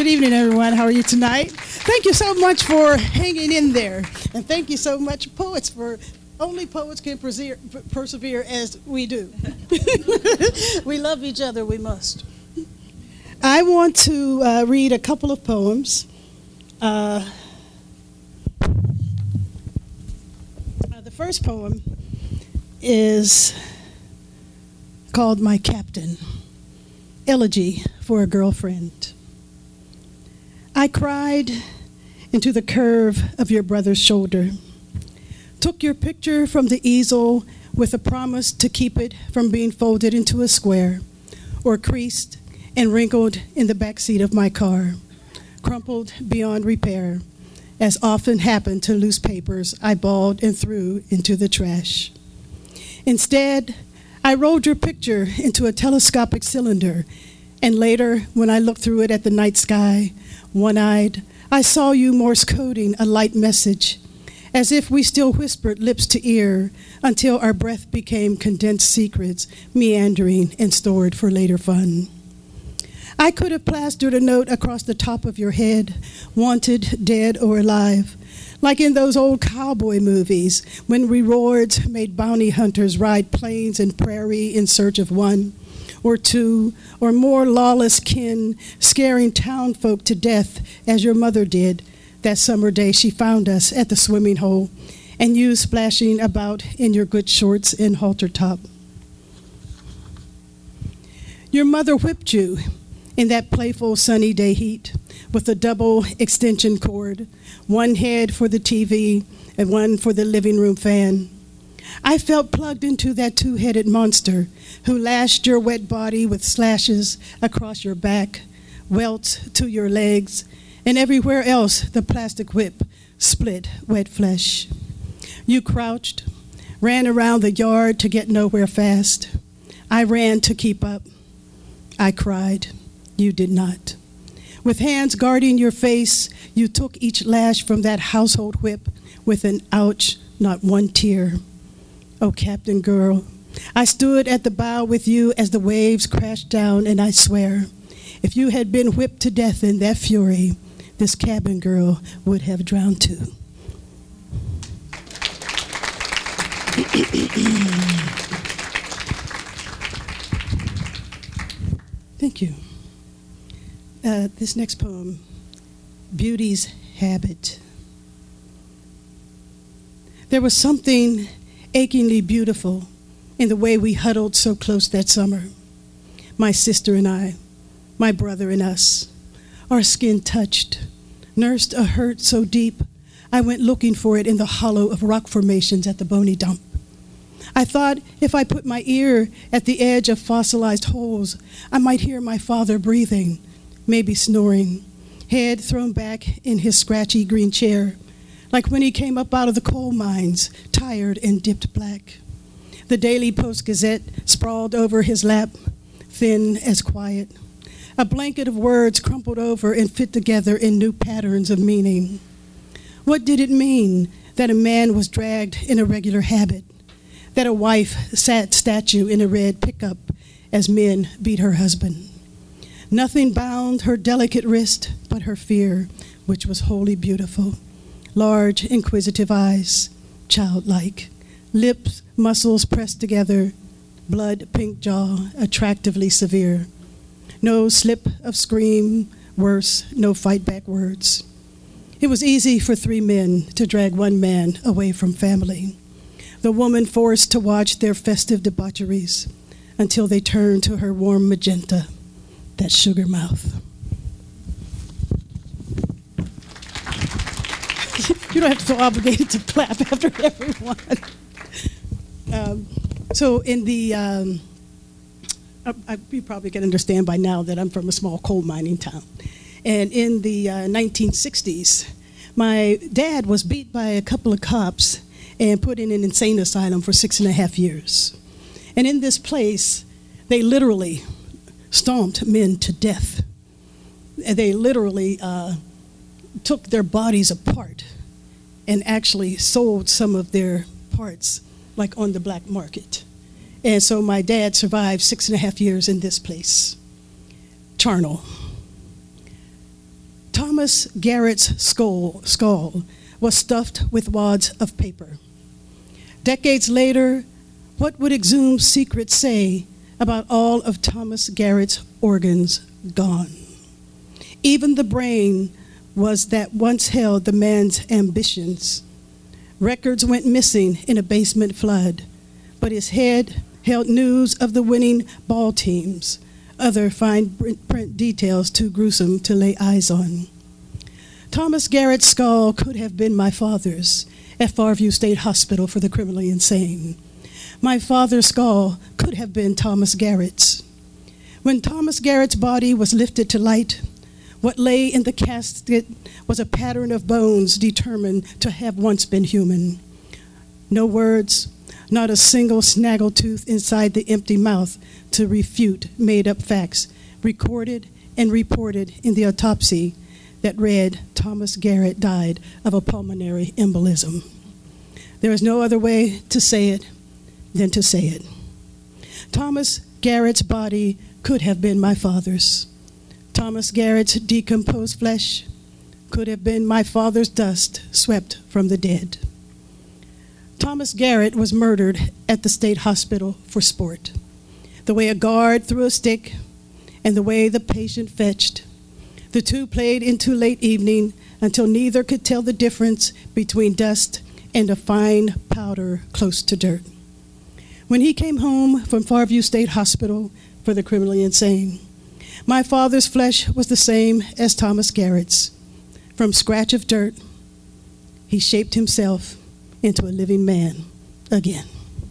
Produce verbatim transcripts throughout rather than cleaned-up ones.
Good evening, everyone. How are you tonight? Thank you so much for hanging in there. And thank you so much, poets, for only poets can persevere, persevere as we do. We love each other, we must. I want to uh, read a couple of poems. Uh, uh, the first poem is called My Captain, Elegy for a Girlfriend. I cried into the curve of your brother's shoulder, took your picture from the easel with a promise to keep it from being folded into a square or creased and wrinkled in the backseat of my car, crumpled beyond repair, as often happened to loose papers I balled and threw into the trash. Instead, I rolled your picture into a telescopic cylinder, and later, when I looked through it at the night sky, one-eyed, I saw you Morse coding a light message, as if we still whispered lips to ear until our breath became condensed secrets, meandering and stored for later fun. I could have plastered a note across the top of your head, wanted, dead or alive, like in those old cowboy movies when rewards made bounty hunters ride plains and prairie in search of one or two or more lawless kin, scaring townfolk to death as your mother did that summer day she found us at the swimming hole and you splashing about in your good shorts and halter top. Your mother whipped you in that playful sunny day heat with a double extension cord, one head for the T V and one for the living room fan. I felt plugged into that two-headed monster who lashed your wet body with slashes across your back, welts to your legs, and everywhere else the plastic whip split wet flesh. You crouched, ran around the yard to get nowhere fast. I ran to keep up. I cried. You did not. With hands guarding your face, you took each lash from that household whip with an ouch, not one tear. Oh, Captain Girl, I stood at the bow with you as the waves crashed down, and I swear, if you had been whipped to death in that fury, this cabin girl would have drowned too. Thank you. Uh, this next poem, Beauty's Habit. There was something achingly beautiful in the way we huddled so close that summer. My sister and I, my brother and us, our skin touched, nursed a hurt so deep, I went looking for it in the hollow of rock formations at the Boney Dump. I thought if I put my ear at the edge of fossilized holes, I might hear my father breathing, maybe snoring, head thrown back in his scratchy green chair, like when he came up out of the coal mines, tired and dipped black. The Daily Post-Gazette sprawled over his lap, thin as quiet. A blanket of words crumpled over and fit together in new patterns of meaning. What did it mean that a man was dragged in a regular habit, that a wife sat statue in a red pickup as men beat her husband? Nothing bound her delicate wrist but her fear, which was wholly beautiful. Large, inquisitive eyes, childlike, lips, muscles pressed together, blood pink jaw, attractively severe. No slip of scream, worse, no fight back words. It was easy for three men to drag one man away from family, the woman forced to watch their festive debaucheries until they turned to her warm magenta, that sugar mouth. You don't have to feel obligated to clap after everyone. Um, so in the, um, I, I, you probably can understand by now that I'm from a small coal mining town. And in the uh, nineteen sixties, my dad was beat by a couple of cops and put in an insane asylum for six and a half years. And in this place, they literally stomped men to death. They literally uh, took their bodies apart and actually sold some of their parts, like on the black market. And so my dad survived six and a half years in this place. Charnel. Thomas Garrett's skull, skull was stuffed with wads of paper. Decades later, what would Exhum's secret say about all of Thomas Garrett's organs gone? Even the brain was that once held the man's ambitions. Records went missing in a basement flood, but his head held news of the winning ball teams, other fine print details too gruesome to lay eyes on. Thomas Garrett's skull could have been my father's at Farview State Hospital for the Criminally Insane. My father's skull could have been Thomas Garrett's. When Thomas Garrett's body was lifted to light, what lay in the casket was a pattern of bones determined to have once been human. No words, not a single snaggletooth inside the empty mouth to refute made-up facts, recorded and reported in the autopsy that read, Thomas Garrett died of a pulmonary embolism. There is no other way to say it than to say it. Thomas Garrett's body could have been my father's. Thomas Garrett's decomposed flesh could have been my father's dust swept from the dead. Thomas Garrett was murdered at the state hospital for sport. The way a guard threw a stick and the way the patient fetched. The two played into late evening until neither could tell the difference between dust and a fine powder close to dirt. When he came home from Farview State Hospital for the Criminally Insane, my father's flesh was the same as Thomas Garrett's. From scratch of dirt, he shaped himself into a living man again.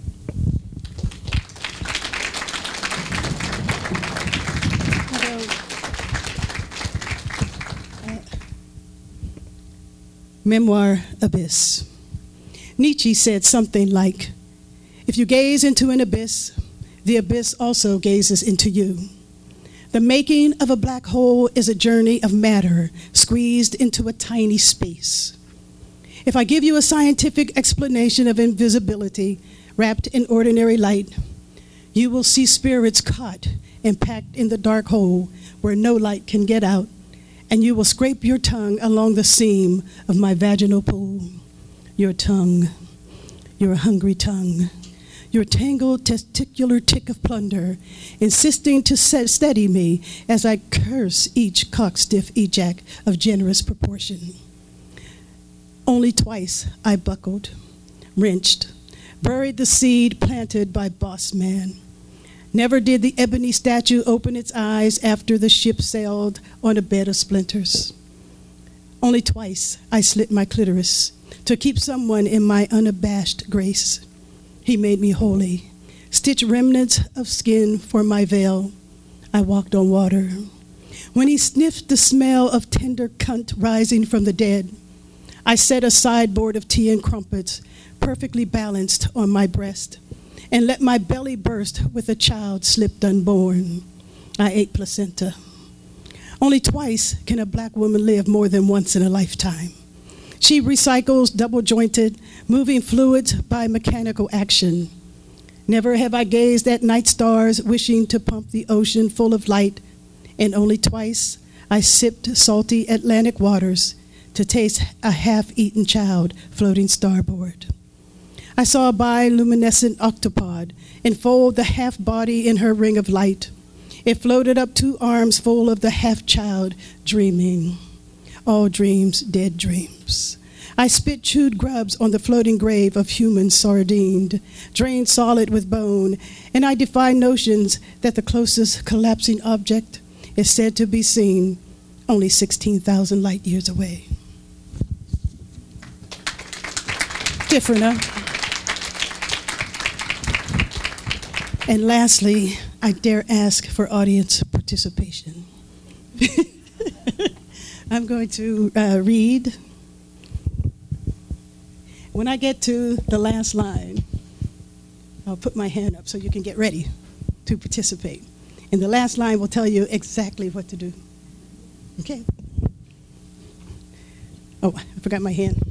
Memoir, Abyss. Nietzsche said something like, if you gaze into an abyss, the abyss also gazes into you. The making of a black hole is a journey of matter squeezed into a tiny space. If I give you a scientific explanation of invisibility wrapped in ordinary light, you will see spirits caught and packed in the dark hole where no light can get out, and you will scrape your tongue along the seam of my vaginal pool. Your tongue, your hungry tongue, your tangled testicular tick of plunder, insisting to set steady me as I curse each cock-stiff ejac of generous proportion. Only twice I buckled, wrenched, buried the seed planted by boss man. Never did the ebony statue open its eyes after the ship sailed on a bed of splinters. Only twice I slit my clitoris to keep someone in my unabashed grace. He made me holy, stitched remnants of skin for my veil. I walked on water. When he sniffed the smell of tender cunt rising from the dead, I set a sideboard of tea and crumpets perfectly balanced on my breast and let my belly burst with a child slipped unborn. I ate placenta. Only twice can a black woman live more than once in a lifetime. She recycles double-jointed, moving fluids by mechanical action. Never have I gazed at night stars wishing to pump the ocean full of light, and only twice I sipped salty Atlantic waters to taste a half-eaten child floating starboard. I saw a bioluminescent octopod enfold the half-body in her ring of light. It floated up two arms full of the half-child dreaming. All dreams, dead dreams. I spit chewed grubs on the floating grave of humans sardined, drained solid with bone, and I defy notions that the closest collapsing object is said to be seen only sixteen thousand light years away. Different, huh? And lastly, I dare ask for audience participation. I'm going to uh, read. When I get to the last line, I'll put my hand up so you can get ready to participate. And the last line will tell you exactly what to do. Okay? Oh, I forgot my hand.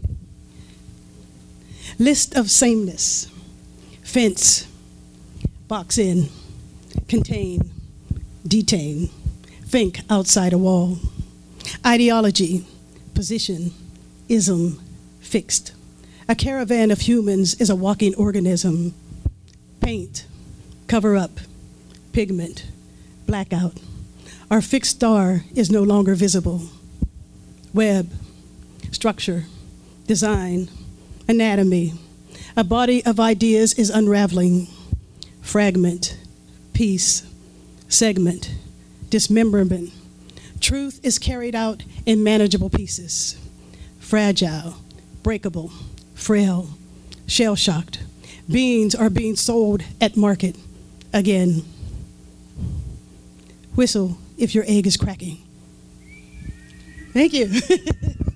List of sameness. Fence. Box in, contain, detain, think outside a wall. Ideology, position, ism, fixed. A caravan of humans is a walking organism. Paint, cover up, pigment, blackout. Our fixed star is no longer visible. Web, structure, design, anatomy. A body of ideas is unraveling. Fragment, piece, segment, dismemberment. Truth is carried out in manageable pieces. Fragile, breakable, frail, shell-shocked. Beans are being sold at market again. Whistle if your egg is cracking. Thank you.